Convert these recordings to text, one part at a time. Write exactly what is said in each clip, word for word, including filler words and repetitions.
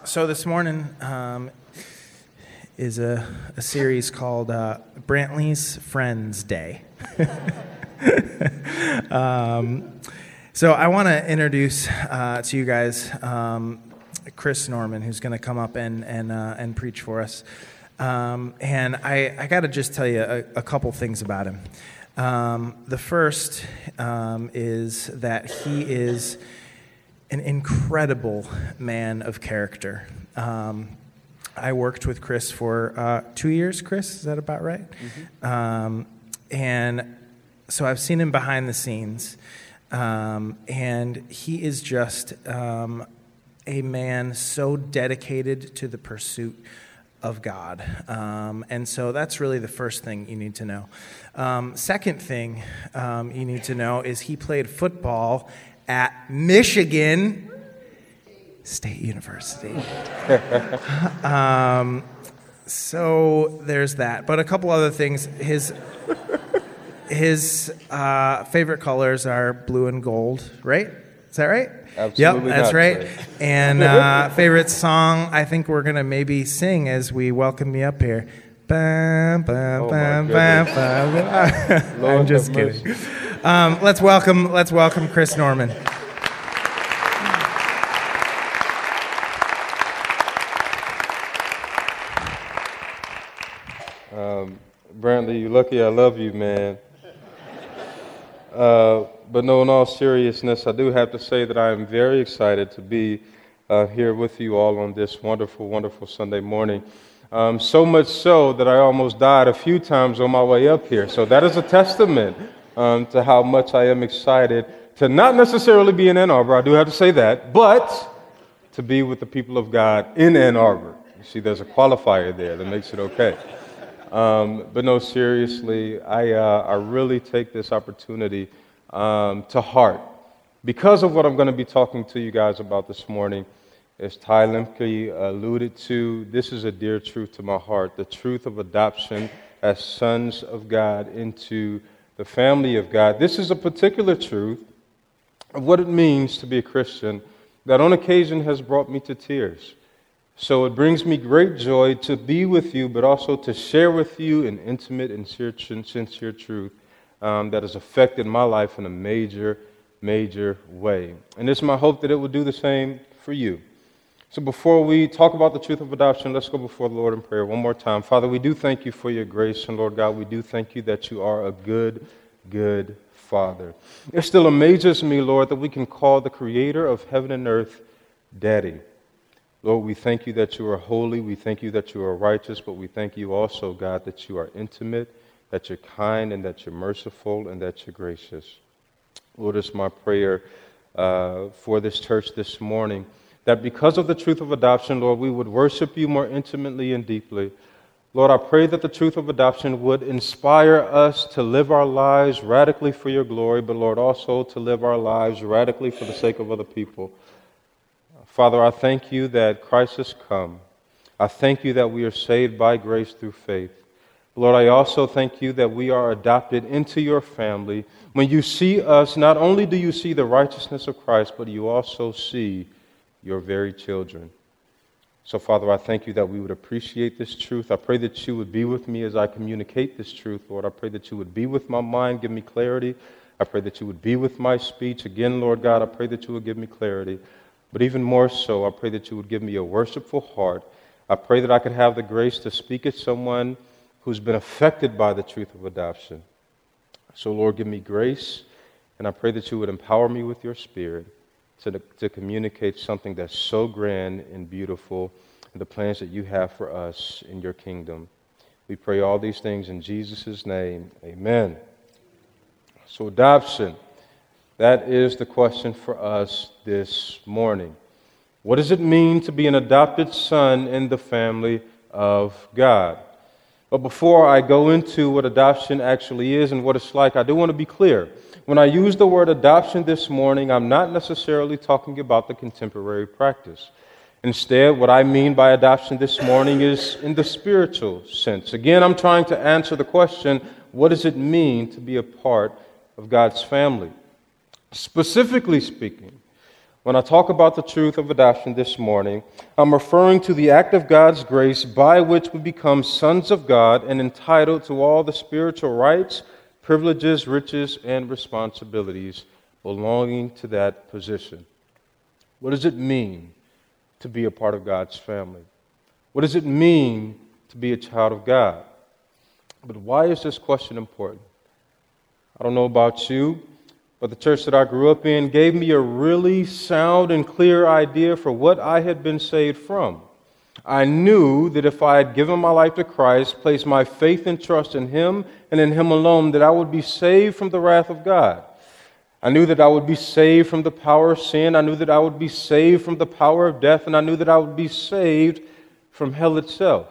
so this morning um, is a, a series called uh, Brantley's Friends Day. um, so I want to introduce uh, to you guys um, Chris Norman, who's going to come up and and uh, and preach for us. Um, and I, I got to just tell you a, a couple things about him. Um, the first um, is that he is an incredible man of character. Um, I worked with Chris for uh, two years, Chris, is that about right? Mm-hmm. Um, and so I've seen him behind the scenes, um, and he is just um, a man so dedicated to the pursuit of God. Um, and so that's really the first thing you need to know. Um, second thing um, you need to know is he played football at Michigan State University. um, so there's that. But a couple other things. His his uh, favorite colors are blue and gold, right? Is that right? Absolutely. Yep, that's not, right. sir. And uh, favorite song I think we're going to maybe sing as we welcome you up here. Bam, bam, Oh, bam, my bam, goodness. bam. Lord I'm just have kidding. mercy. Um, let's welcome let's welcome Chris Norman. Um, Brantley, you're lucky I love you, man. Uh, but no, in all seriousness, I do have to say that I am very excited to be uh, here with you all on this wonderful, wonderful Sunday morning. Um, so much so that I almost died a few times on my way up here. So that is a testament um, to how much I am excited to not necessarily be in Ann Arbor, I do have to say that, but to be with the people of God in Ann Arbor. You see, there's a qualifier there that makes it okay. Um, but no, seriously, I, uh, I really take this opportunity um, to heart because of what I'm going to be talking to you guys about this morning. As Ty Lemke alluded to, this is a dear truth to my heart, the truth of adoption as sons of God into the family of God. This is a particular truth of what it means to be a Christian that on occasion has brought me to tears. So it brings me great joy to be with you, but also to share with you an intimate and sincere truth um, that has affected my life in a major, major way. And it's my hope that it will do the same for you. So before we talk about the truth of adoption, let's go before the Lord in prayer one more time. Father, we do thank you for your grace, and Lord God, we do thank you that you are a good, good Father. It still amazes me, Lord, that we can call the creator of heaven and earth Daddy. Lord, we thank you that you are holy, we thank you that you are righteous, but we thank you also, God, that you are intimate, that you're kind, and that you're merciful, and that you're gracious. Lord, it's my prayer uh, for this church this morning, that because of the truth of adoption, Lord, we would worship you more intimately and deeply. Lord, I pray that the truth of adoption would inspire us to live our lives radically for your glory, but Lord, also to live our lives radically for the sake of other people. Father, I thank you that Christ has come. I thank you that we are saved by grace through faith. Lord, I also thank you that we are adopted into your family. When you see us, not only do you see the righteousness of Christ, but you also see your very children. So, Father, I thank you that we would appreciate this truth. I pray that you would be with me as I communicate this truth, Lord. I pray that you would be with my mind, give me clarity. I pray that you would be with my speech. Again, Lord God, I pray that you would give me clarity. But even more so, I pray that you would give me a worshipful heart. I pray that I could have the grace to speak at someone who's been affected by the truth of adoption. So, Lord, give me grace, and I pray that you would empower me with your Spirit to, to communicate something that's so grand and beautiful, and the plans that you have for us in your kingdom. We pray all these things in Jesus' name. Amen. So, adoption. That is the question for us this morning. What does it mean to be an adopted son in the family of God? But before I go into what adoption actually is and what it's like, I do want to be clear. When I use the word adoption this morning, I'm not necessarily talking about the contemporary practice. Instead, what I mean by adoption this morning is in the spiritual sense. Again, I'm trying to answer the question, what does it mean to be a part of God's family? Specifically speaking, When I talk about the truth of adoption this morning, I'm referring to the act of God's grace by which we become sons of God and entitled to all the spiritual rights, privileges, riches, and responsibilities belonging to that position. What does it mean to be a part of God's family? What does it mean to be a child of God? But why is this question important? I don't know about you, but the church that I grew up in gave me a really sound and clear idea for what I had been saved from. I knew that if I had given my life to Christ, placed my faith and trust in Him and in Him alone, that I would be saved from the wrath of God. I knew that I would be saved from the power of sin. I knew that I would be saved from the power of death. And I knew that I would be saved from hell itself.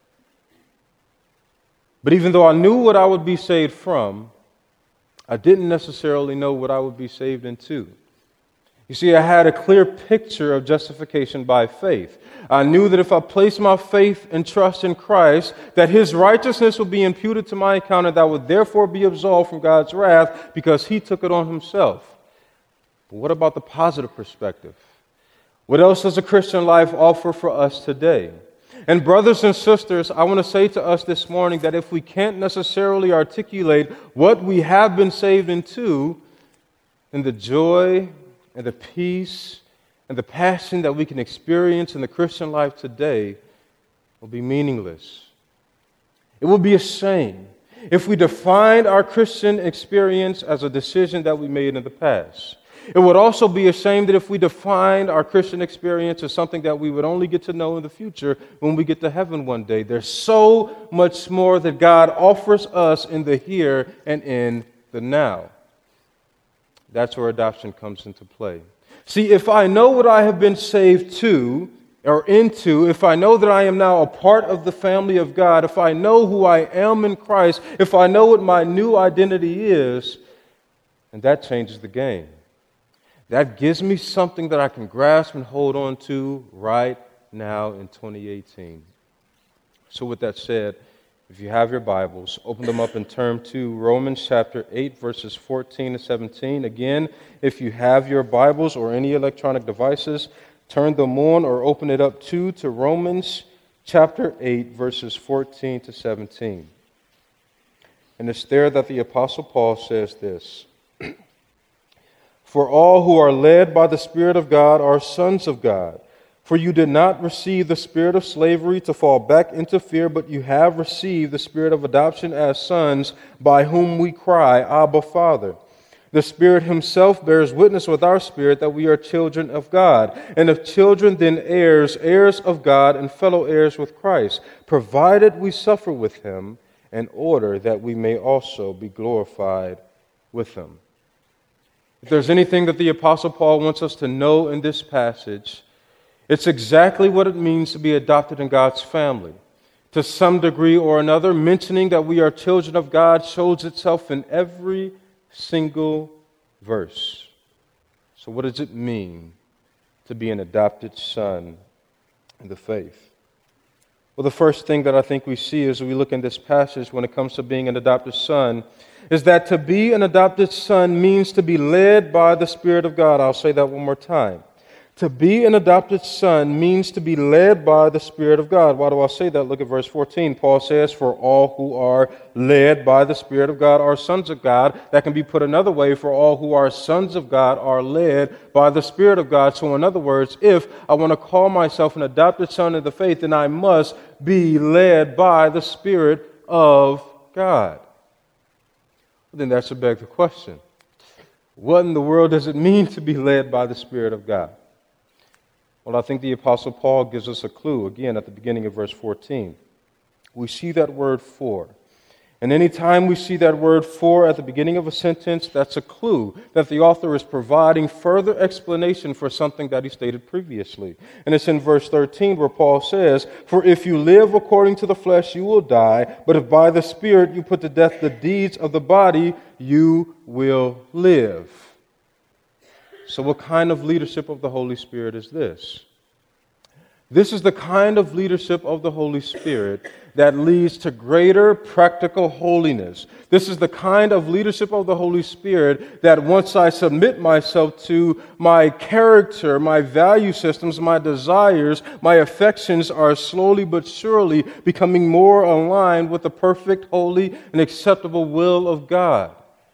But even though I knew what I would be saved from, I didn't necessarily know what I would be saved into. You see, I had a clear picture of justification by faith. I knew that if I placed my faith and trust in Christ, that His righteousness would be imputed to my account, and that I would therefore be absolved from God's wrath because He took it on Himself. But what about the positive perspective? What else does a Christian life offer for us today? And brothers and sisters, I want to say to us this morning that if we can't necessarily articulate what we have been saved into, then the joy and the peace and the passion that we can experience in the Christian life today will be meaningless. It will be a shame if we defined our Christian experience as a decision that we made in the past. It would also be a shame that if we defined our Christian experience as something that we would only get to know in the future when we get to heaven one day. There's so much more that God offers us in the here and in the now. That's where adoption comes into play. See, if I know what I have been saved to or into, if I know that I am now a part of the family of God, if I know who I am in Christ, if I know what my new identity is, and that changes the game. That gives me something that I can grasp and hold on to right now in twenty eighteen. So with that said, if you have your Bibles, open them up and turn to Romans chapter eight, verses fourteen to seventeen. Again, if you have your Bibles or any electronic devices, turn them on or open it up too to Romans chapter eight, verses fourteen to seventeen. And it's there that the Apostle Paul says this: For all who are led by the Spirit of God are sons of God. For you did not receive the spirit of slavery to fall back into fear, but you have received the spirit of adoption as sons, by whom we cry, Abba, Father. The Spirit Himself bears witness with our spirit that we are children of God. And if children, then heirs, heirs of God and fellow heirs with Christ, provided we suffer with Him, in order that we may also be glorified with Him. If there's anything that the Apostle Paul wants us to know in this passage, it's exactly what it means to be adopted in God's family. To some degree or another, mentioning that we are children of God shows itself in every single verse. So what does it mean to be an adopted son in the faith? Well, the first thing that I think we see as we look in this passage when it comes to being an adopted son is that to be an adopted son means to be led by the Spirit of God. I'll say that one more time. To be an adopted son means to be led by the Spirit of God. Why do I say that? Look at verse fourteen. Paul says, for all who are led by the Spirit of God are sons of God. That can be put another way: for all who are sons of God are led by the Spirit of God. So in other words, if I want to call myself an adopted son of the faith, then I must be led by the Spirit of God. Then that should beg the question: what in the world does it mean to be led by the Spirit of God? Well, I think the Apostle Paul gives us a clue, again, at the beginning of verse fourteen. We see that word for. And anytime we see that word for at the beginning of a sentence, that's a clue that the author is providing further explanation for something that he stated previously. And it's in verse thirteen where Paul says, for if you live according to the flesh, you will die, but if by the Spirit you put to death the deeds of the body, you will live. So what kind of leadership of the Holy Spirit is this? This is the kind of leadership of the Holy Spirit that leads to greater practical holiness. This is the kind of leadership of the Holy Spirit that once I submit myself to, my character, my value systems, my desires, my affections are slowly but surely becoming more aligned with the perfect, holy, and acceptable will of God.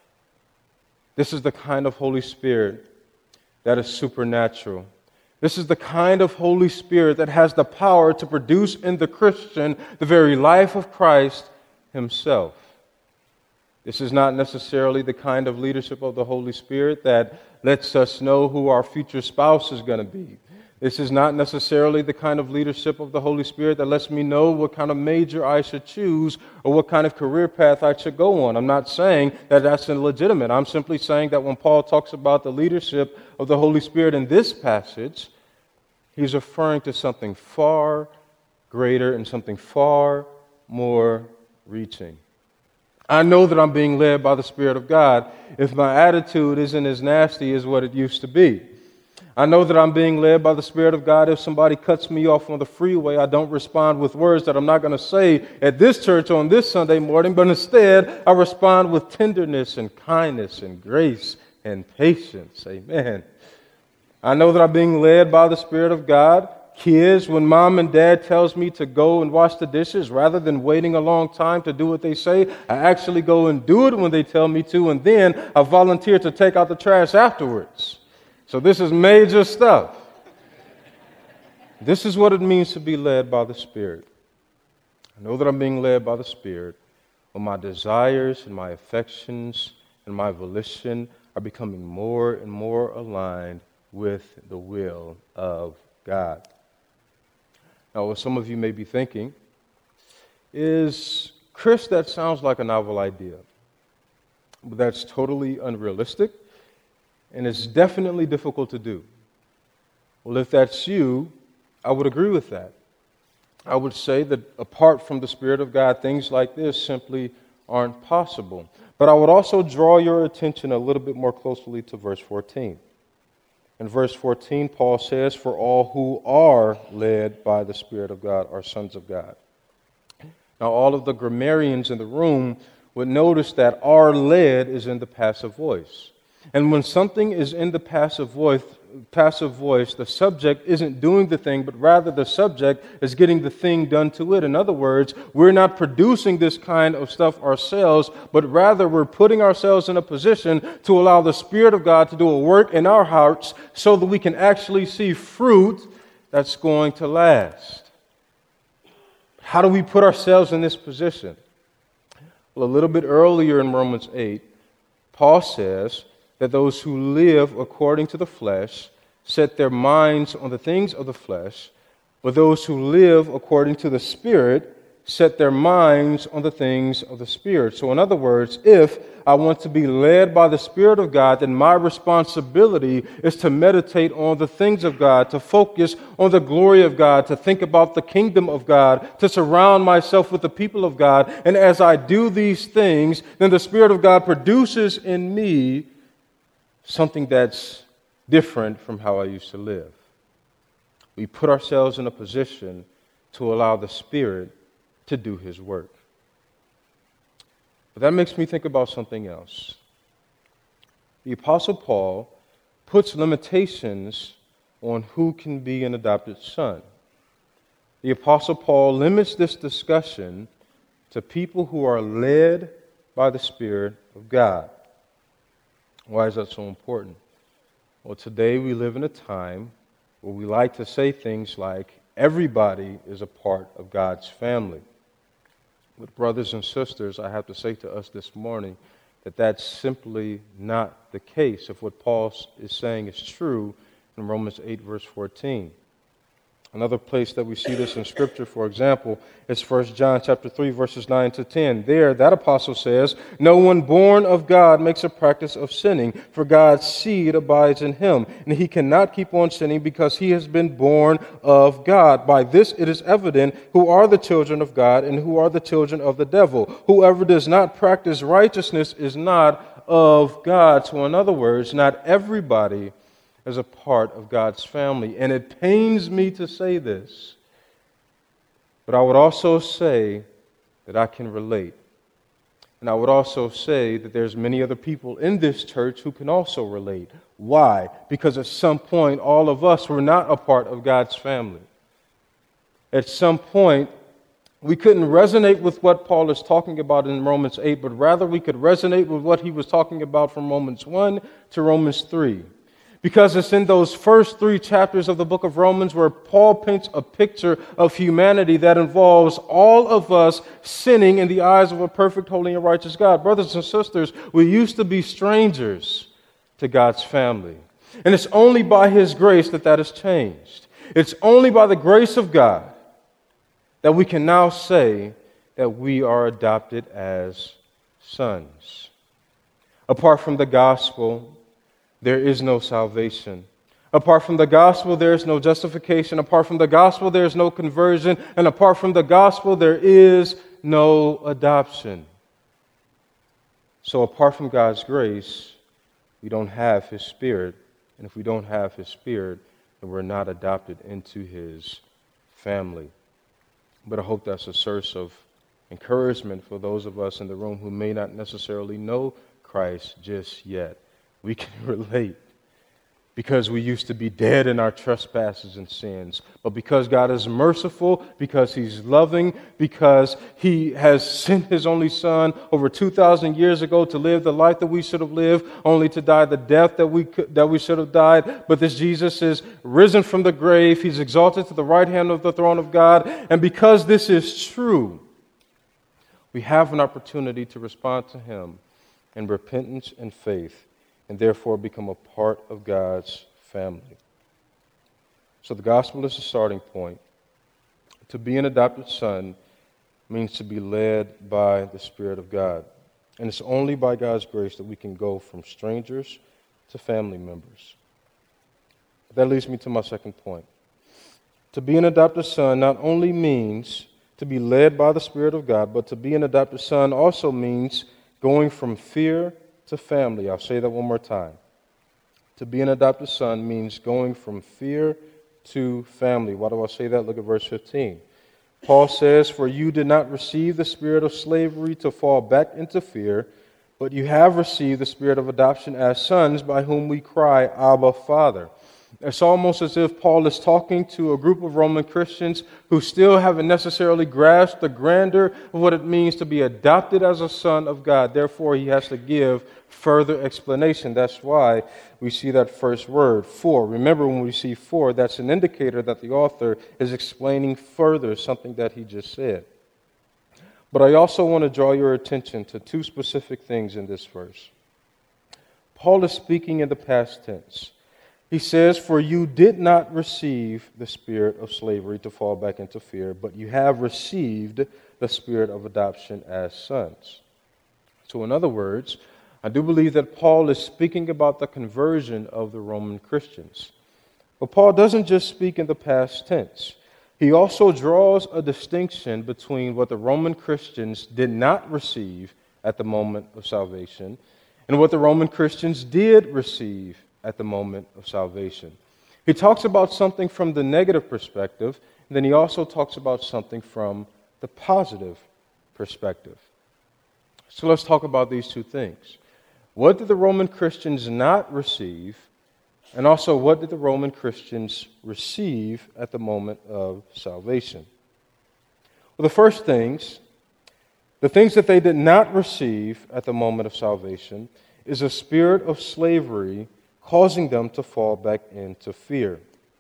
This is the kind of Holy Spirit that is supernatural. This is the kind of Holy Spirit that has the power to produce in the Christian the very life of Christ himself. This is not necessarily the kind of leadership of the Holy Spirit that lets us know who our future spouse is going to be. This is not necessarily the kind of leadership of the Holy Spirit that lets me know what kind of major I should choose or what kind of career path I should go on. I'm not saying that that's illegitimate. I'm simply saying that when Paul talks about the leadership of the Holy Spirit in this passage, he's referring to something far greater and something far more reaching. I know that I'm being led by the Spirit of God if my attitude isn't as nasty as what it used to be. I know that I'm being led by the Spirit of God if somebody cuts me off on the freeway, I don't respond with words that I'm not going to say at this church on this Sunday morning, but instead I respond with tenderness and kindness and grace and patience. Amen. I know that I'm being led by the Spirit of God. Kids, when mom and dad tells me to go and wash the dishes, rather than waiting a long time to do what they say, I actually go and do it when they tell me to, and then I volunteer to take out the trash afterwards. So this is major stuff. This is what it means to be led by the Spirit. I know that I'm being led by the Spirit when my desires and my affections and my volition are becoming more and more aligned with the will of God. Now, what some of you may be thinking is, Chris, that sounds like a novel idea, but that's totally unrealistic, and it's definitely difficult to do. Well, if that's you, I would agree with that. I would say that apart from the Spirit of God, things like this simply aren't possible. But I would also draw your attention a little bit more closely to verse fourteen. In verse fourteen, Paul says, "For all who are led by the Spirit of God are sons of God." Now, all of the grammarians in the room would notice that "are led" is in the passive voice. And when something is in the passive voice, passive voice, the subject isn't doing the thing, but rather the subject is getting the thing done to it. In other words, we're not producing this kind of stuff ourselves, but rather we're putting ourselves in a position to allow the Spirit of God to do a work in our hearts so that we can actually see fruit that's going to last. How do we put ourselves in this position? Well, a little bit earlier in Romans eight, Paul says that those who live according to the flesh set their minds on the things of the flesh, but those who live according to the Spirit set their minds on the things of the Spirit. So in other words, if I want to be led by the Spirit of God, then my responsibility is to meditate on the things of God, to focus on the glory of God, to think about the kingdom of God, to surround myself with the people of God. And as I do these things, then the Spirit of God produces in me something that's different from how I used to live. We put ourselves in a position to allow the Spirit to do His work. But that makes me think about something else. The Apostle Paul puts limitations on who can be an adopted son. The Apostle Paul limits this discussion to people who are led by the Spirit of God. Why is that so important? Well, today we live in a time where we like to say things like, everybody is a part of God's family. But brothers and sisters, I have to say to us this morning that that's simply not the case if what Paul is saying is true in Romans eight, verse fourteen. Another place that we see this in Scripture, for example, is First John chapter three, verses nine to ten. There, that apostle says, "No one born of God makes a practice of sinning, for God's seed abides in him, and he cannot keep on sinning because he has been born of God. By this it is evident who are the children of God and who are the children of the devil. Whoever does not practice righteousness is not of God." So in other words, not everybody as a part of God's family. And it pains me to say this, but I would also say that I can relate. And I would also say that there's many other people in this church who can also relate. Why? Because at some point, all of us were not a part of God's family. At some point, we couldn't resonate with what Paul is talking about in Romans eight, but rather we could resonate with what he was talking about from Romans one to Romans three. Because it's in those first three chapters of the book of Romans where Paul paints a picture of humanity that involves all of us sinning in the eyes of a perfect, holy, and righteous God. Brothers and sisters, we used to be strangers to God's family. And it's only by His grace that that has changed. It's only by the grace of God that we can now say that we are adopted as sons. Apart from the gospel, there is no salvation. Apart from the gospel, there is no justification. Apart from the gospel, there is no conversion. And apart from the gospel, there is no adoption. So apart from God's grace, we don't have His Spirit. And if we don't have His Spirit, then we're not adopted into His family. But I hope that's a source of encouragement for those of us in the room who may not necessarily know Christ just yet. We can relate because we used to be dead in our trespasses and sins. But because God is merciful, because He's loving, because He has sent His only Son over two thousand years ago to live the life that we should have lived, only to die the death that we could, that we should have died. But this Jesus is risen from the grave. He's exalted to the right hand of the throne of God. And because this is true, we have an opportunity to respond to Him in repentance and faith, and therefore become a part of God's family. So the gospel is the starting point. To be an adopted son means to be led by the Spirit of God. And it's only by God's grace that we can go from strangers to family members. That leads me to my second point. To be an adopted son not only means to be led by the Spirit of God, but to be an adopted son also means going from fear to family. I'll say that one more time. To be an adopted son means going from fear to family. Why do I say that? Look at verse fifteen. Paul says, "For you did not receive the spirit of slavery to fall back into fear, but you have received the spirit of adoption as sons, by whom we cry, Abba, Father." It's almost as if Paul is talking to a group of Roman Christians who still haven't necessarily grasped the grandeur of what it means to be adopted as a son of God. Therefore, he has to give further explanation. That's why we see that first word, for. Remember, when we see for, that's an indicator that the author is explaining further something that he just said. But I also want to draw your attention to two specific things in this verse. Paul is speaking in the past tense. He says, "For you did not receive the spirit of slavery to fall back into fear, but you have received the spirit of adoption as sons." So in other words, I do believe that Paul is speaking about the conversion of the Roman Christians. But Paul doesn't just speak in the past tense. He also draws a distinction between what the Roman Christians did not receive at the moment of salvation and what the Roman Christians did receive at the moment of salvation. He talks about something from the negative perspective, and then he also talks about something from the positive perspective. So let's talk about these two things. What did the Roman Christians not receive, and also what did the Roman Christians receive at the moment of salvation? Well, the first things, the things that they did not receive at the moment of salvation, is a spirit of slavery causing them to fall back into fear.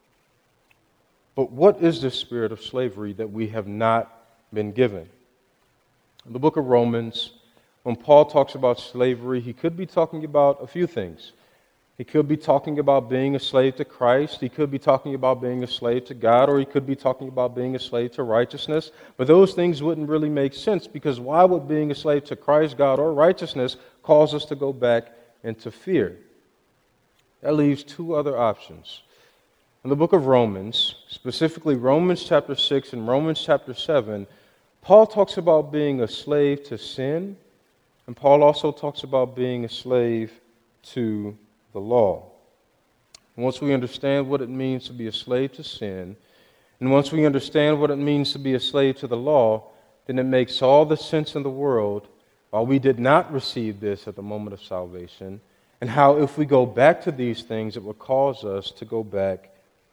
But what is this spirit of slavery that we have not been given? In the book of Romans, when Paul talks about slavery, he could be talking about a few things. He could be talking about being a slave to Christ. He could be talking about being a slave to God, or he could be talking about being a slave to righteousness. But those things wouldn't really make sense, because why would being a slave to Christ, God, or righteousness cause us to go back into fear? That leaves two other options. In the book of Romans, specifically Romans chapter six and Romans chapter seven, Paul talks about being a slave to sin, and Paul also talks about being a slave to the law. And once we understand what it means to be a slave to sin, and once we understand what it means to be a slave to the law, then it makes all the sense in the world why we did not receive this at the moment of salvation, and how if we go back to these things, it will cause us to go back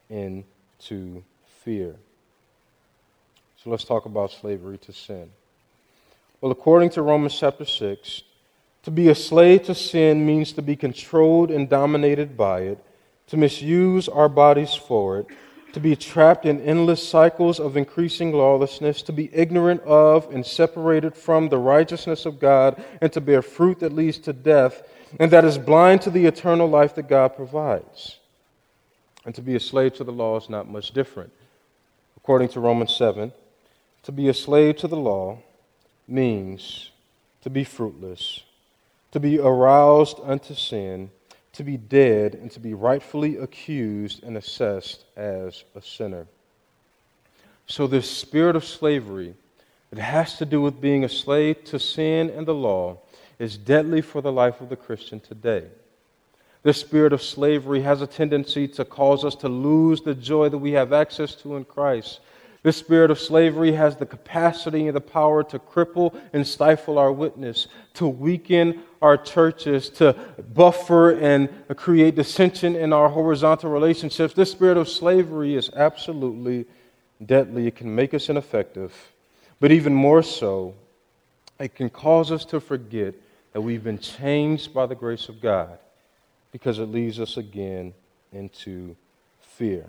into fear. So let's talk about slavery to sin. Well, according to Romans chapter six, to be a slave to sin means to be controlled and dominated by it, to misuse our bodies for it, to be trapped in endless cycles of increasing lawlessness, to be ignorant of and separated from the righteousness of God, and to bear fruit that leads to death, and that is blind to the eternal life that God provides. And to be a slave to the law is not much different. According to Romans seven, to be a slave to the law means to be fruitless, to be aroused unto sin, to be dead, and to be rightfully accused and assessed as a sinner. So this spirit of slavery that has to do with being a slave to sin and the law is deadly for the life of the Christian today. This spirit of slavery has a tendency to cause us to lose the joy that we have access to in Christ. This spirit of slavery has the capacity and the power to cripple and stifle our witness, to weaken our churches, to buffer and create dissension in our horizontal relationships. This spirit of slavery is absolutely deadly. It can make us ineffective. But even more so, it can cause us to forget that we've been changed by the grace of God, because it leads us again into fear.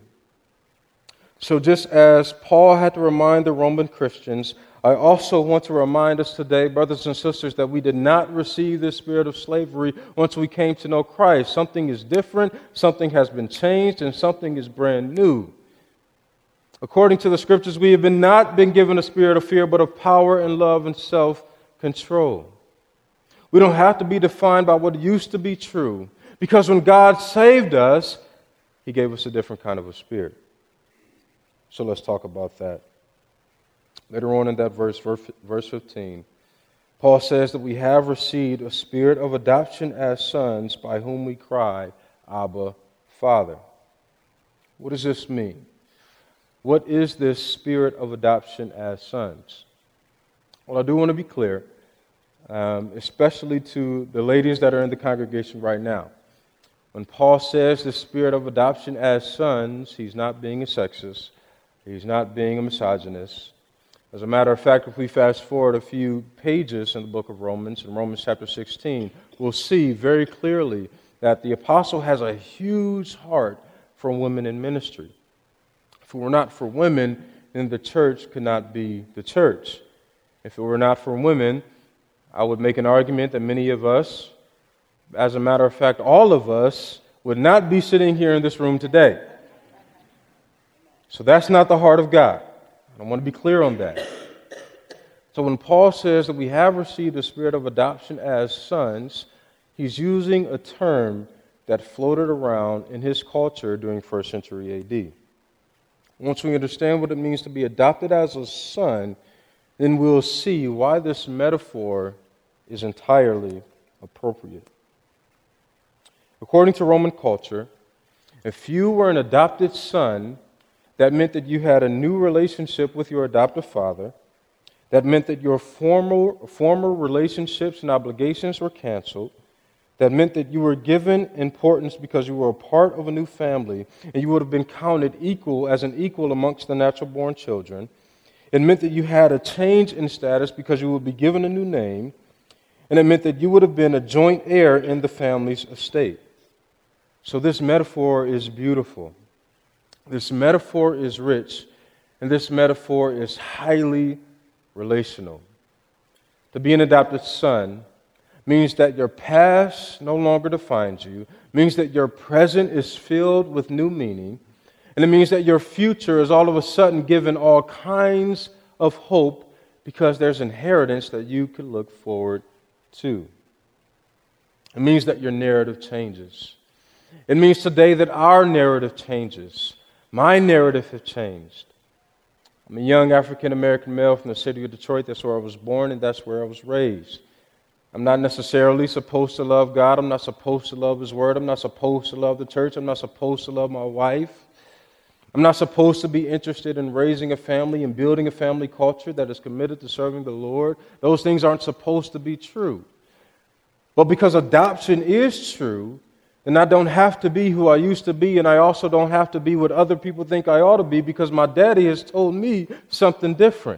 So just as Paul had to remind the Roman Christians, I also want to remind us today, brothers and sisters, that we did not receive this spirit of slavery once we came to know Christ. Something is different, something has been changed, and something is brand new. According to the Scriptures, we have been not been given a spirit of fear, but of power and love and self-control. We don't have to be defined by what used to be true, because when God saved us, He gave us a different kind of a spirit. So let's talk about that. Later on in that verse, verse fifteen, Paul says that we have received a spirit of adoption as sons, by whom we cry, Abba, Father. What does this mean? What is this spirit of adoption as sons? Well, I do want to be clear, um, especially to the ladies that are in the congregation right now. When Paul says the spirit of adoption as sons, he's not being a sexist. He's not being a misogynist. As a matter of fact, if we fast forward a few pages in the book of Romans, in Romans chapter sixteen, we'll see very clearly that the apostle has a huge heart for women in ministry. If it were not for women, then the church could not be the church. If it were not for women, I would make an argument that many of us, as a matter of fact, all of us, would not be sitting here in this room today. So that's not the heart of God. I want to be clear on that. So when Paul says that we have received the spirit of adoption as sons, he's using a term that floated around in his culture during first century A D. Once we understand what it means to be adopted as a son, then we'll see why this metaphor is entirely appropriate. According to Roman culture, if you were an adopted son, that meant that you had a new relationship with your adoptive father. That meant that your former, former relationships and obligations were canceled. That meant that you were given importance because you were a part of a new family, and you would have been counted equal as an equal amongst the natural-born children. It meant that you had a change in status because you would be given a new name, and it meant that you would have been a joint heir in the family's estate. So this metaphor is beautiful. This metaphor is rich, and this metaphor is highly relational. To be an adopted son means that your past no longer defines you, means that your present is filled with new meaning, and it means that your future is all of a sudden given all kinds of hope because there's inheritance that you can look forward to. It means that your narrative changes. It means today that our narrative changes. My narrative has changed. I'm a young African-American male from the city of Detroit. That's where I was born and that's where I was raised. I'm not necessarily supposed to love God. I'm not supposed to love His Word. I'm not supposed to love the church. I'm not supposed to love my wife. I'm not supposed to be interested in raising a family and building a family culture that is committed to serving the Lord. Those things aren't supposed to be true. But because adoption is true, then I don't have to be who I used to be, and I also don't have to be what other people think I ought to be because my daddy has told me something different.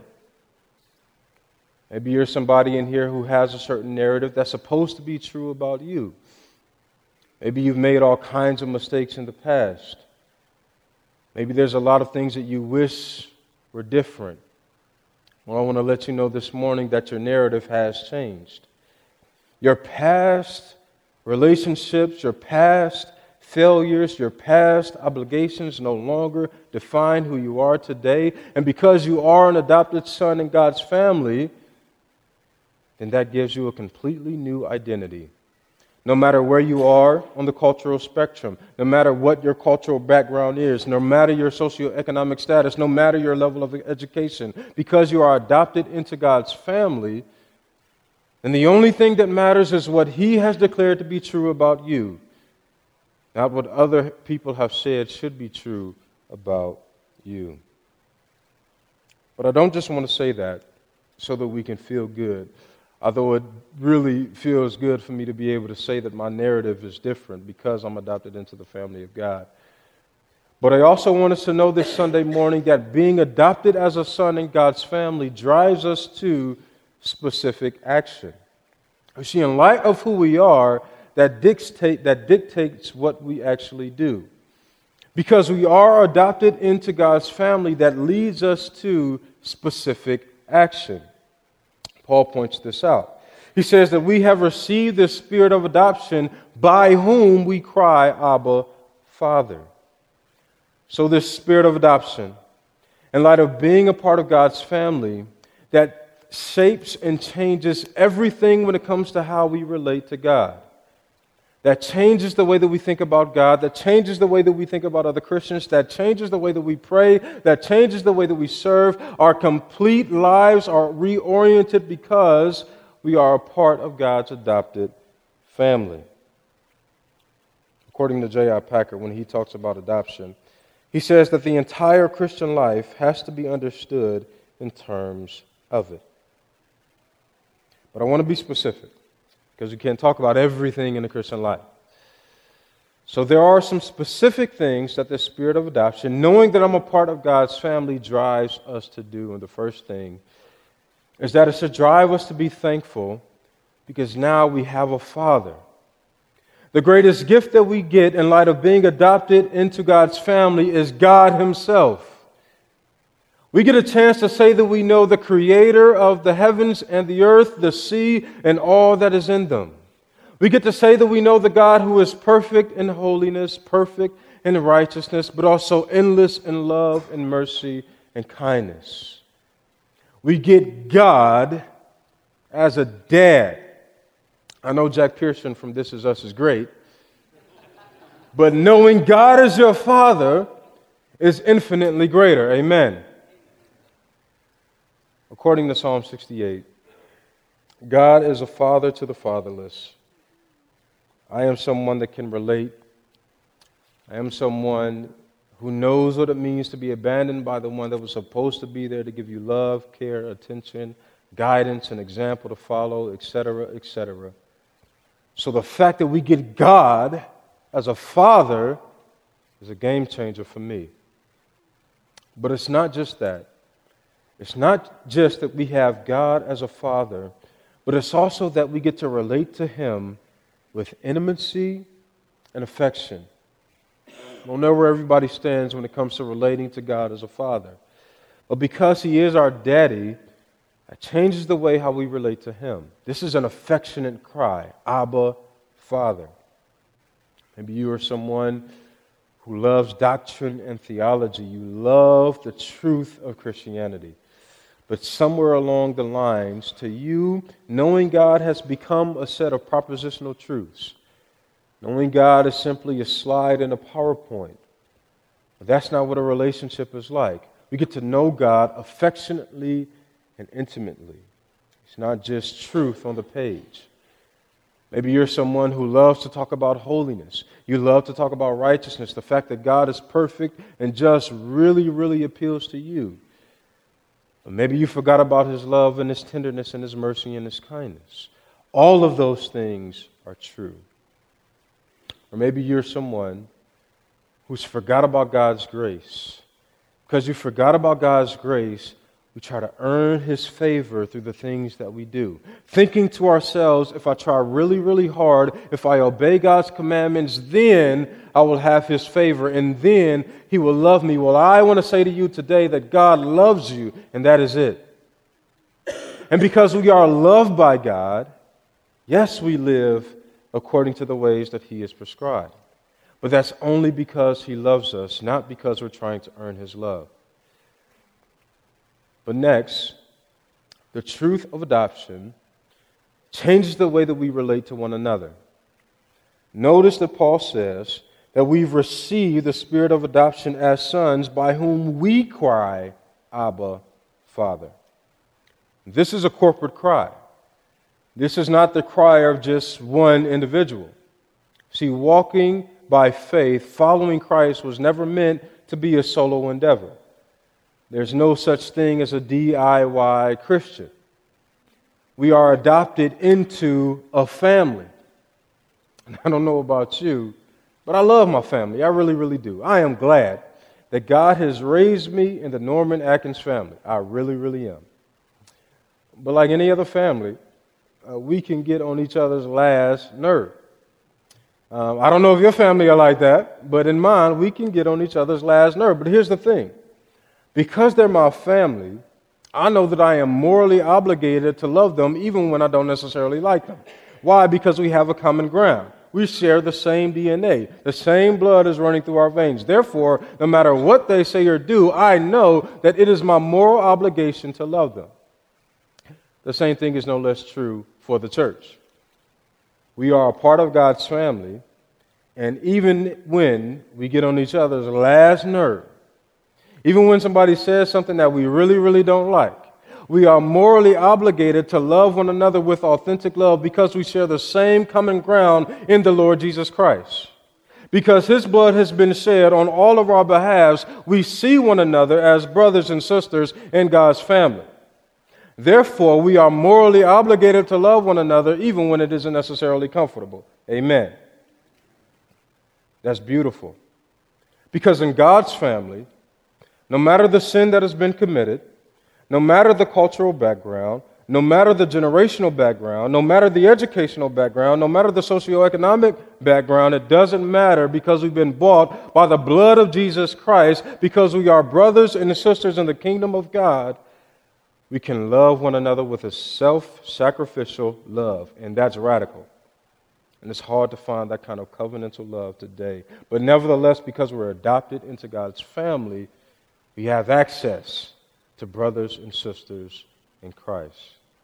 Maybe you're somebody in here who has a certain narrative that's supposed to be true about you. Maybe you've made all kinds of mistakes in the past. Maybe there's a lot of things that you wish were different. Well, I want to let you know this morning that your narrative has changed. Your past relationships, your past failures, your past obligations no longer define who you are today. And because you are an adopted son in God's family, then that gives you a completely new identity. No matter where you are on the cultural spectrum, no matter what your cultural background is, no matter your socioeconomic status, no matter your level of education, because you are adopted into God's family, then the only thing that matters is what He has declared to be true about you, not what other people have said should be true about you. But I don't just want to say that so that we can feel good. Although it really feels good for me to be able to say that my narrative is different because I'm adopted into the family of God. But I also want us to know this Sunday morning that being adopted as a son in God's family drives us to specific action. You see, in light of who we are, that dictate, that dictates what we actually do. Because we are adopted into God's family, that leads us to specific action. Paul points this out. He says that we have received the spirit of adoption by whom we cry, Abba, Father. So this spirit of adoption, in light of being a part of God's family, that shapes and changes everything when it comes to how we relate to God. That changes the way that we think about God, that changes the way that we think about other Christians, that changes the way that we pray, that changes the way that we serve. Our complete lives are reoriented because we are a part of God's adopted family. According to J I Packer, when he talks about adoption, he says that the entire Christian life has to be understood in terms of it. But I want to be specific, because we can't talk about everything in the Christian life. So there are some specific things that the spirit of adoption, knowing that I'm a part of God's family, drives us to do. And the first thing is that it should drive us to be thankful because now we have a Father. The greatest gift that we get in light of being adopted into God's family is God Himself. We get a chance to say that we know the Creator of the heavens and the earth, the sea, and all that is in them. We get to say that we know the God who is perfect in holiness, perfect in righteousness, but also endless in love and mercy and kindness. We get God as a dad. I know Jack Pearson from This Is Us is great, but knowing God as your Father is infinitely greater. Amen. According to Psalm sixty-eight, God is a father to the fatherless. I am someone that can relate. I am someone who knows what it means to be abandoned by the one that was supposed to be there to give you love, care, attention, guidance, an example to follow, et cetera, et cetera. So the fact that we get God as a father is a game changer for me. But it's not just that. It's not just that we have God as a father, but it's also that we get to relate to Him with intimacy and affection. I don't know where everybody stands when it comes to relating to God as a father. But because He is our daddy, it changes the way how we relate to Him. This is an affectionate cry, Abba, Father. Maybe you are someone who loves doctrine and theology. You love the truth of Christianity. But somewhere along the lines, to you, knowing God has become a set of propositional truths. Knowing God is simply a slide in a PowerPoint. But that's not what a relationship is like. We get to know God affectionately and intimately. It's not just truth on the page. Maybe you're someone who loves to talk about holiness. You love to talk about righteousness. The fact that God is perfect and just really, really appeals to you. Or maybe you forgot about His love and His tenderness and His mercy and His kindness. All of those things are true. Or maybe you're someone who's forgot about God's grace. Because you forgot about God's grace, we try to earn His favor through the things that we do. Thinking to ourselves, if I try really, really hard, if I obey God's commandments, then I will have His favor, and then He will love me. Well, I want to say to you today that God loves you, and that is it. And because we are loved by God, yes, we live according to the ways that He has prescribed. But that's only because He loves us, not because we're trying to earn His love. But next, the truth of adoption changes the way that we relate to one another. Notice that Paul says that we've received the spirit of adoption as sons, by whom we cry, Abba, Father. This is a corporate cry. This is not the cry of just one individual. See, walking by faith, following Christ, was never meant to be a solo endeavor. There's no such thing as a D I Y Christian. We are adopted into a family. And I don't know about you, but I love my family. I really, really do. I am glad that God has raised me in the Norman Atkins family. I really, really am. But like any other family, uh, we can get on each other's last nerve. Um, I don't know if your family are like that, but in mine, we can get on each other's last nerve. But here's the thing. Because they're my family, I know that I am morally obligated to love them even when I don't necessarily like them. Why? Because we have a common ground. We share the same D N A. The same blood is running through our veins. Therefore, no matter what they say or do, I know that it is my moral obligation to love them. The same thing is no less true for the church. We are a part of God's family, and even when we get on each other's last nerve, even when somebody says something that we really, really don't like, we are morally obligated to love one another with authentic love because we share the same common ground in the Lord Jesus Christ. Because His blood has been shed on all of our behalves, we see one another as brothers and sisters in God's family. Therefore, we are morally obligated to love one another even when it isn't necessarily comfortable. Amen. That's beautiful. Because in God's family, no matter the sin that has been committed, no matter the cultural background, no matter the generational background, no matter the educational background, no matter the socioeconomic background, it doesn't matter because we've been bought by the blood of Jesus Christ, because we are brothers and sisters in the kingdom of God. We can love one another with a self-sacrificial love, and that's radical. And it's hard to find that kind of covenantal love today. But nevertheless, because we're adopted into God's family, we have access to brothers and sisters in Christ.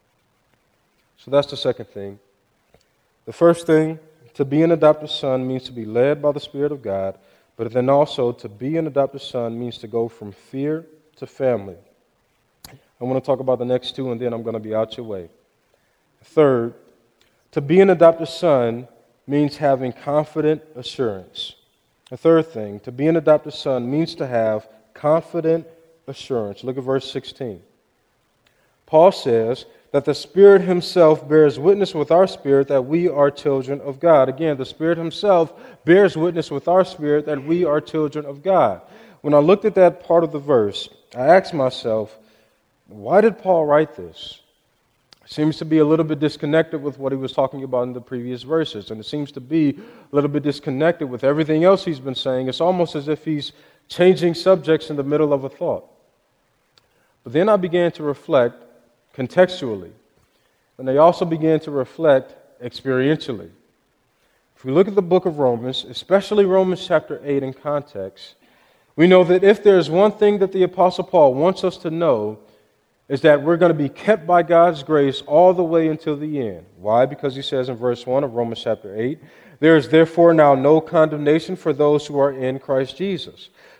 So that's the second thing. The first thing, to be an adopted son means to be led by the Spirit of God, but then also to be an adopted son means to go from fear to family. I want to talk about the next two, and then I'm going to be out your way. Third, to be an adopted son means having confident assurance. The third thing, to be an adopted son means to have confident assurance. Look at verse sixteen. Paul says that the Spirit Himself bears witness with our spirit that we are children of God. Again, the Spirit Himself bears witness with our spirit that we are children of God. When I looked at that part of the verse, I asked myself, why did Paul write this? It seems to be a little bit disconnected with what he was talking about in the previous verses, and it seems to be a little bit disconnected with everything else he's been saying. It's almost as if he's changing subjects in the middle of a thought. But then I began to reflect contextually, and I also began to reflect experientially. If we look at the book of Romans, especially Romans chapter eight in context, we know that if there's one thing that the Apostle Paul wants us to know, is that we're going to be kept by God's grace all the way until the end. Why? Because he says in verse one of Romans chapter eight, there is therefore now no condemnation for those who are in Christ Jesus.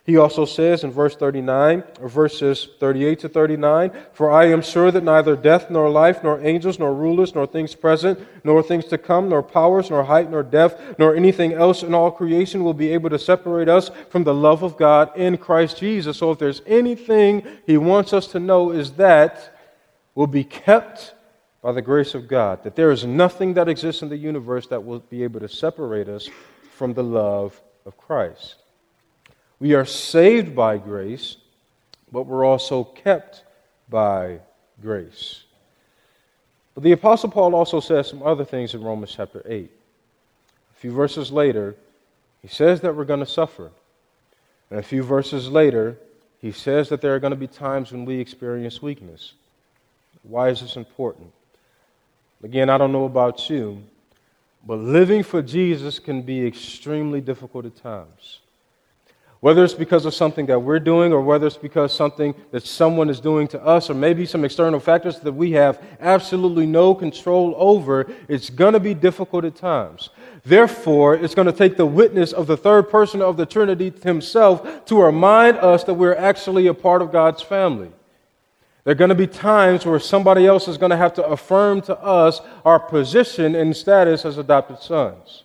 He also says in verse thirty-nine, or verses thirty-eight to thirty-nine, "For I am sure that neither death, nor life, nor angels, nor rulers, nor things present, nor things to come, nor powers, nor height, nor depth, nor anything else in all creation will be able to separate us from the love of God in Christ Jesus." So if there's anything he wants us to know, is that we'll be kept by the grace of God, that there is nothing that exists in the universe that will be able to separate us from the love of Christ. We are saved by grace, but we're also kept by grace. But the Apostle Paul also says some other things in Romans chapter eight. A few verses later, he says that we're going to suffer. And a few verses later, he says that there are going to be times when we experience weakness. Why is this important? Again, I don't know about you, but living for Jesus can be extremely difficult at times. Whether it's because of something that we're doing, or whether it's because something that someone is doing to us, or maybe some external factors that we have absolutely no control over, it's going to be difficult at times. Therefore, it's going to take the witness of the third person of the Trinity himself to remind us that we're actually a part of God's family. There are going to be times where somebody else is going to have to affirm to us our position and status as adopted sons.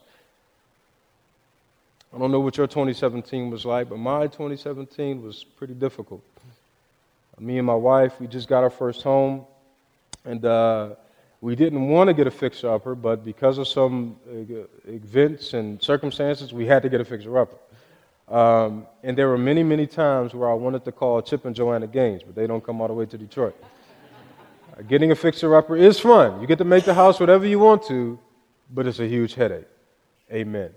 I don't know what your twenty seventeen was like, but my twenty seventeen was pretty difficult. Me and my wife, we just got our first home, and uh, we didn't want to get a fixer-upper, but because of some events and circumstances, we had to get a fixer-upper. Um, and there were many, many times where I wanted to call Chip and Joanna Gaines, but they don't come all the way to Detroit. Uh, getting a fixer-upper is fun. You get to make the house whatever you want to, but it's a huge headache. Amen.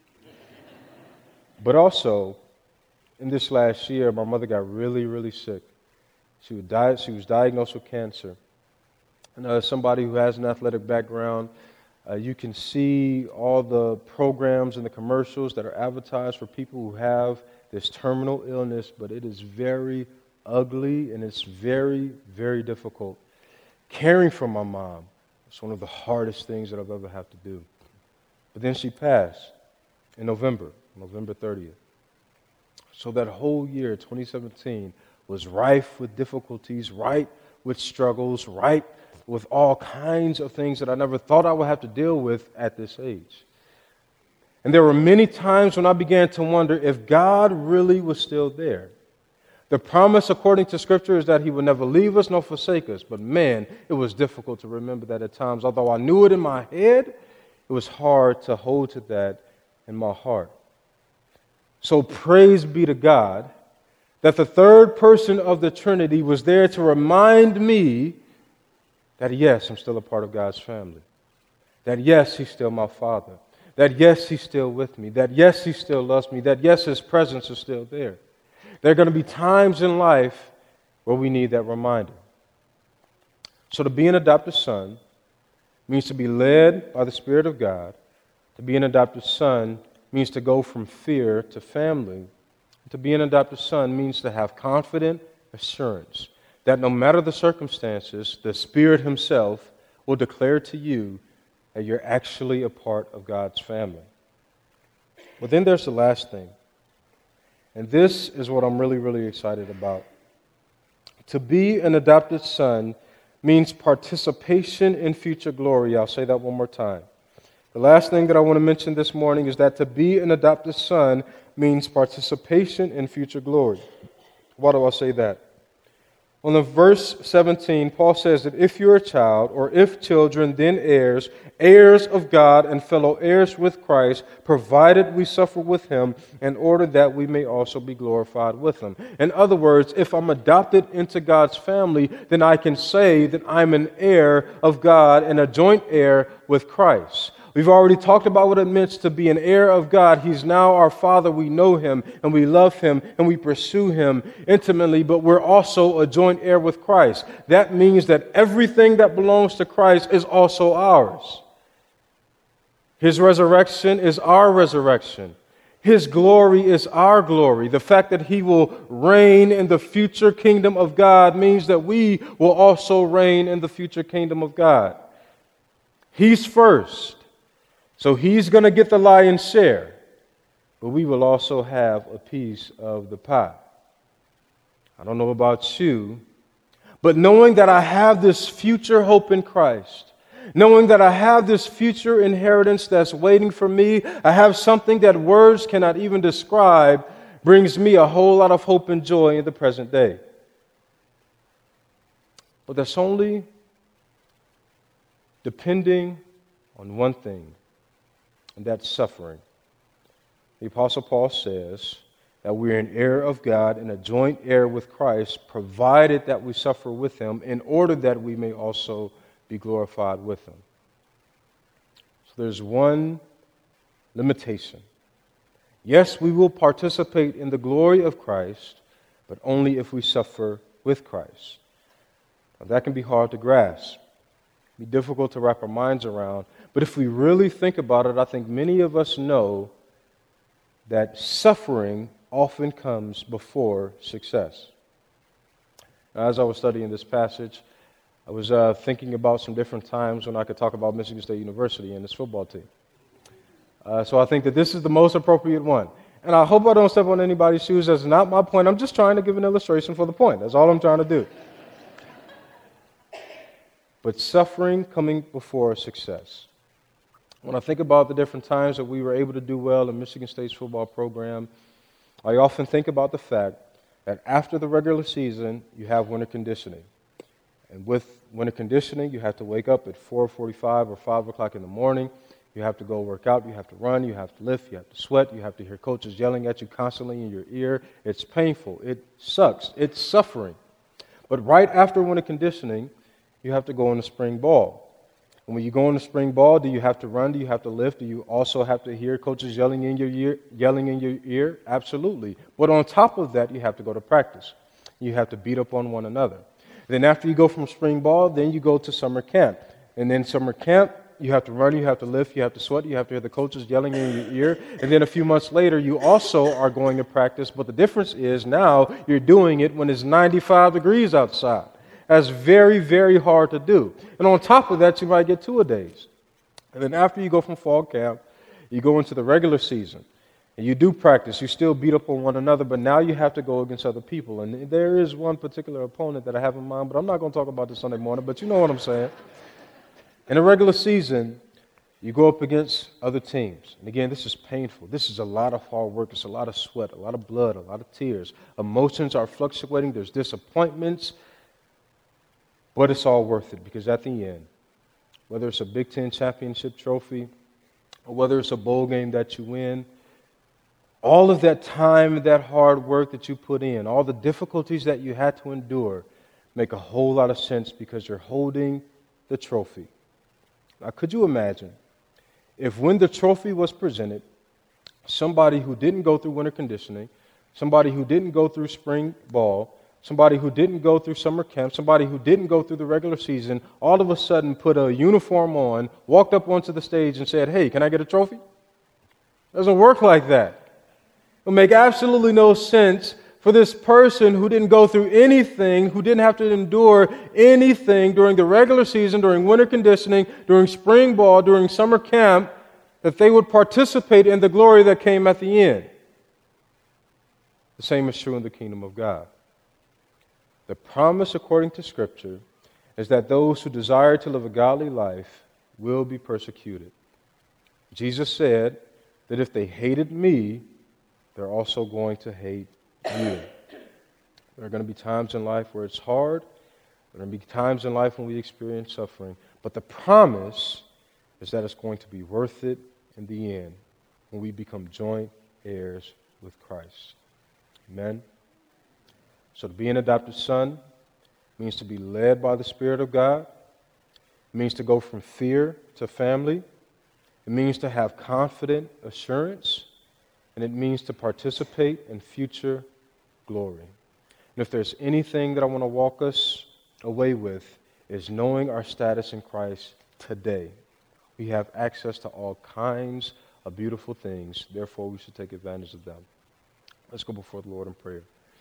But also, in this last year, my mother got really, really sick. She was, di- she was diagnosed with cancer. And as somebody who has an athletic background, uh, you can see all the programs and the commercials that are advertised for people who have this terminal illness, but it is very ugly and it's very, very difficult. Caring for my mom was one of the hardest things that I've ever had to do. But then she passed in November. November thirtieth. So that whole year, twenty seventeen, was rife with difficulties, rife with struggles, rife with all kinds of things that I never thought I would have to deal with at this age. And there were many times when I began to wonder if God really was still there. The promise, according to Scripture, is that He would never leave us nor forsake us. But man, it was difficult to remember that at times. Although I knew it in my head, it was hard to hold to that in my heart. So praise be to God that the third person of the Trinity was there to remind me that yes, I'm still a part of God's family. That yes, He's still my Father. That yes, He's still with me. That yes, He still loves me. That yes, His presence is still there. There are going to be times in life where we need that reminder. So to be an adopted son means to be led by the Spirit of God. To be an adopted son means to go from fear to family. To be an adopted son means to have confident assurance that no matter the circumstances, the Spirit Himself will declare to you that you're actually a part of God's family. But then there's the last thing. And this is what I'm really, really excited about. To be an adopted son means participation in future glory. I'll say that one more time. The last thing that I want to mention this morning is that to be an adopted son means participation in future glory. Why do I say that? Well, in verse seventeen, Paul says that if you're a child, or if children, then heirs, heirs of God and fellow heirs with Christ, provided we suffer with Him, in order that we may also be glorified with Him. In other words, if I'm adopted into God's family, then I can say that I'm an heir of God and a joint heir with Christ. We've already talked about what it means to be an heir of God. He's now our Father. We know Him and we love Him and we pursue Him intimately, but we're also a joint heir with Christ. That means that everything that belongs to Christ is also ours. His resurrection is our resurrection. His glory is our glory. The fact that He will reign in the future kingdom of God means that we will also reign in the future kingdom of God. He's first. So He's going to get the lion's share. but we will also have a piece of the pie. I don't know about you, but knowing that I have this future hope in Christ, knowing that I have this future inheritance that's waiting for me, I have something that words cannot even describe, brings me a whole lot of hope and joy in the present day. But that's only depending on one thing, and that's suffering. The Apostle Paul says that we're an heir of God and a joint heir with Christ, provided that we suffer with Him, in order that we may also be glorified with Him. So there's one limitation. Yes, we will participate in the glory of Christ, but only if we suffer with Christ. Now, that can be hard to grasp, be difficult to wrap our minds around, but if we really think about it, I think many of us know that suffering often comes before success. Now, as I was studying this passage, I was uh, thinking about some different times when I could talk about Michigan State University and its football team. Uh, so I think that this is the most appropriate one. And I hope I don't step on anybody's shoes. That's not my point. I'm just trying to give an illustration for the point. That's all I'm trying to do. But suffering coming before success. When I think about the different times that we were able to do well in Michigan State's football program, I often think about the fact that after the regular season, you have winter conditioning. And with winter conditioning, you have to wake up at four forty-five or five o'clock in the morning. You have to go work out, you have to run, you have to lift, you have to sweat, you have to hear coaches yelling at you constantly in your ear. It's painful. It sucks. It's suffering. But right after winter conditioning, you have to go into spring ball. And when you go into spring ball, do you have to run? Do you have to lift? Do you also have to hear coaches yelling in your ear? Yelling in your ear? Absolutely. But on top of that, you have to go to practice. You have to beat up on one another. Then after you go from spring ball, then you go to summer camp. And then summer camp, you have to run, you have to lift, you have to sweat, you have to hear the coaches yelling in your ear. And then a few months later, you also are going to practice. But the difference is now you're doing it when it's ninety-five degrees outside. That's very, very hard to do. And on top of that, you might get two-a-days. And then after you go from fall camp, you go into the regular season. And you do practice. You still beat up on one another, but now you have to go against other people. And there is one particular opponent that I have in mind, but I'm not going to talk about this Sunday morning, but you know what I'm saying. In the regular season, you go up against other teams. And again, this is painful. This is a lot of hard work. It's a lot of sweat, a lot of blood, a lot of tears. Emotions are fluctuating. There's disappointments. But it's all worth it, because at the end, whether it's a Big Ten championship trophy or whether it's a bowl game that you win, all of that time, that hard work that you put in, all the difficulties that you had to endure make a whole lot of sense because you're holding the trophy. Now, could you imagine if when the trophy was presented, somebody who didn't go through winter conditioning, somebody who didn't go through spring ball, somebody who didn't go through summer camp, somebody who didn't go through the regular season, all of a sudden put a uniform on, walked up onto the stage and said, "Hey, can I get a trophy?" It doesn't work like that. It would make absolutely no sense for this person who didn't go through anything, who didn't have to endure anything during the regular season, during winter conditioning, during spring ball, during summer camp, that they would participate in the glory that came at the end. The same is true in the kingdom of God. The promise, according to Scripture, is that those who desire to live a godly life will be persecuted. Jesus said that if they hated me, they're also going to hate you. There are going to be times in life where it's hard. There are going to be times in life when we experience suffering. But the promise is that it's going to be worth it in the end when we become joint heirs with Christ. Amen. So to be an adopted son means to be led by the Spirit of God. It means to go from fear to family. It means to have confident assurance. And it means to participate in future glory. And if there's anything that I want to walk us away with, is knowing our status in Christ today. We have access to all kinds of beautiful things. Therefore, we should take advantage of them. Let's go before the Lord in prayer.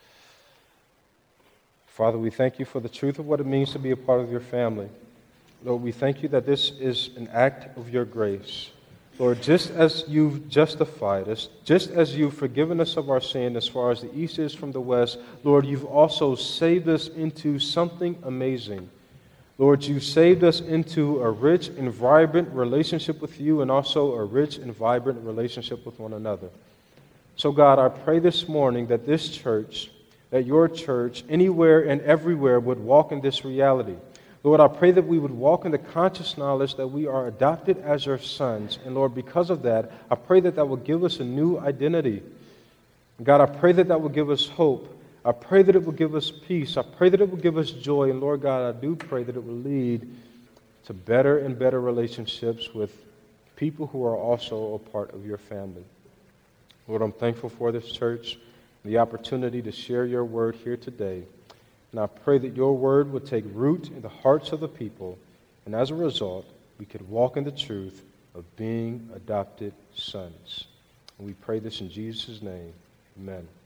Father, we thank you for the truth of what it means to be a part of your family. Lord, we thank you that this is an act of your grace. Lord, just as you've justified us, just as you've forgiven us of our sin as far as the east is from the west, Lord, you've also saved us into something amazing. Lord, you saved us into a rich and vibrant relationship with you and also a rich and vibrant relationship with one another. So, God, I pray this morning that this church, that your church, anywhere and everywhere would walk in this reality. Lord, I pray that we would walk in the conscious knowledge that we are adopted as your sons. And Lord, because of that, I pray that that will give us a new identity. God, I pray that that will give us hope. I pray that it will give us peace. I pray that it will give us joy. And Lord God, I do pray that it will lead to better and better relationships with people who are also a part of your family. Lord, I'm thankful for this church, the opportunity to share your word here today. And I pray that your word would take root in the hearts of the people. And as a result, we could walk in the truth of being adopted sons. And we pray this in Jesus' name. Amen.